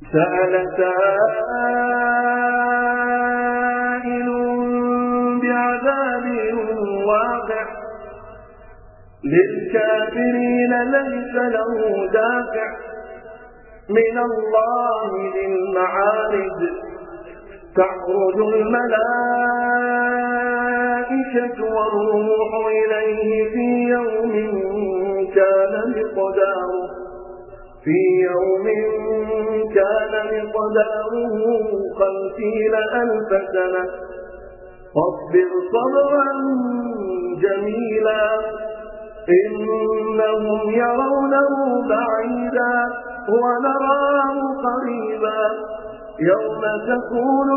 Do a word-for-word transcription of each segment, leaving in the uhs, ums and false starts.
سأل سائل بعذاب واقع للكافرين ليس له دافع من الله ذي المعارج تعرج الملائكة والروح إليه في يوم كان مقداره في يوم كان مقداره خمسين ألف سنة فاصبر صبرا جميلا إنهم يرونه بعيدا ونراه قريبا يوم تكون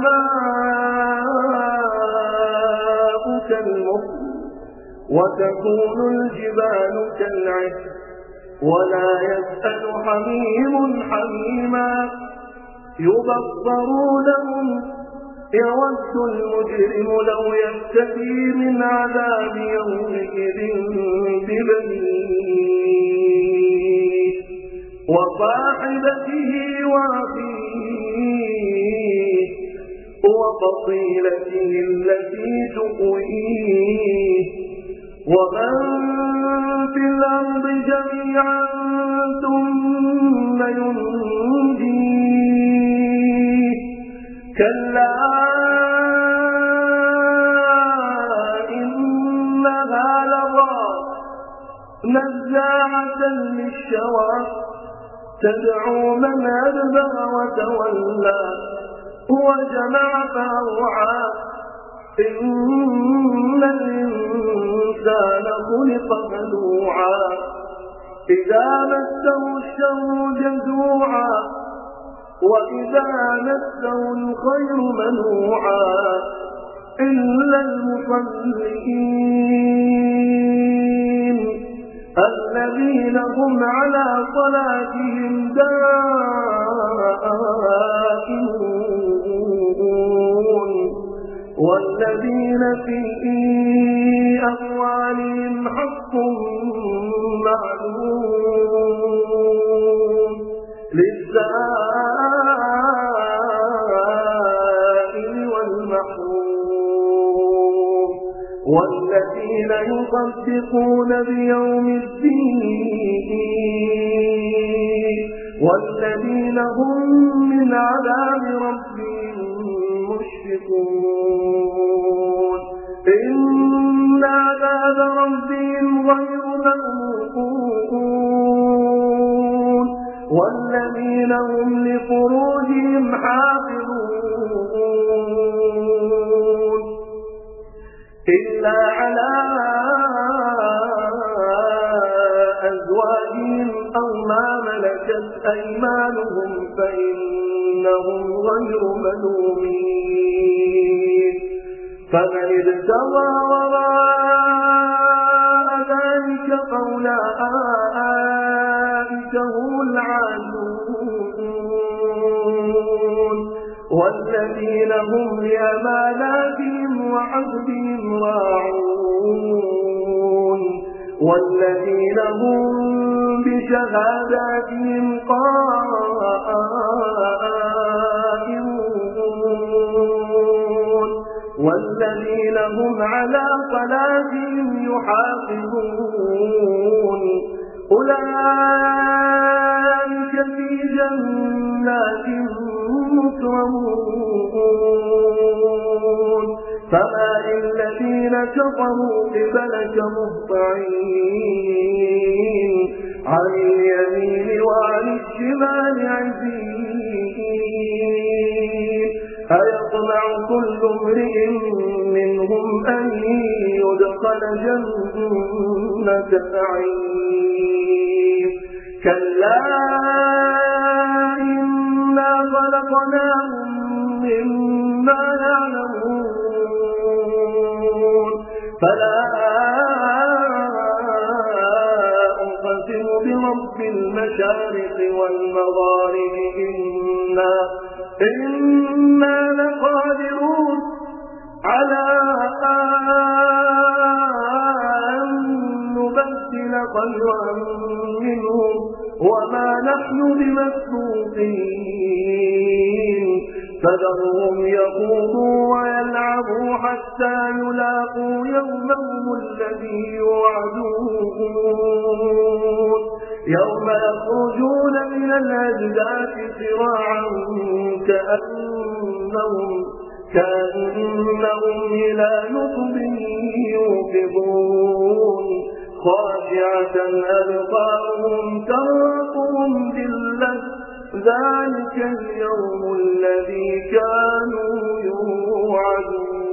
السماء كالمهل وتكون الجبال كالعهن ولا يسأل حميم حميما يبصرونهم يود المجرم لو يفتدي من عذاب يومئذ ببنيه وصاحبته وأخيه وفصيلته التي تؤويه ومن في الأرض جميعا ثم ينجيه كلا إنها لظى نزاعة للشوى تدعو من أدبر وتولى وجمع فأوعى إن الإنسان خلق هلوعا إذا مسه الشر جزوعا وإذا مسه الخير منوعا إلا المصلين الذين هم على صلاتهم دائمون والذين في أموالهم حق معلوم للسائل والمحروم والذين يصدقون بيوم الدين والذين هم من عذاب ربهم مشفقون إن عذاب ربهم غير مأمون والذين هم لفروجهم حافظون إلا على أزواجهم أو ما ملكت أيمانهم فإنهم غير ملومين فمن ابتغى وراء ذلك فأولئك هم العادون والذين هم لأماناتهم وعهدهم راعون والذين هم بشهاداتهم قائمون والذين هم على صلاتهم يحافظون أولئك في جنات مكرمون فما للذين كفروا قبلك مهطعين عن اليمين وعن الشمال عزين أيطمع كل امرئ منهم أن يدخل جنة نعيم كلا إنا خلقناهم مما يعلمون فلا أقسم برب المشارق والمغارب إنا إنا لقادرون على أن نبدل خيرا منهم وما نحن بمسبوقين فذرهم يخوضوا ويلعبوا حتى يلاقوا يومهم الذي يوعدون يوم يخرجون من الأجداث سراعا كأنهم كأنهم إلى نصب يوقظون خاشعة أبصارهم ترهقهم ذلة ذلك اليوم الذي كانوا يوعدون.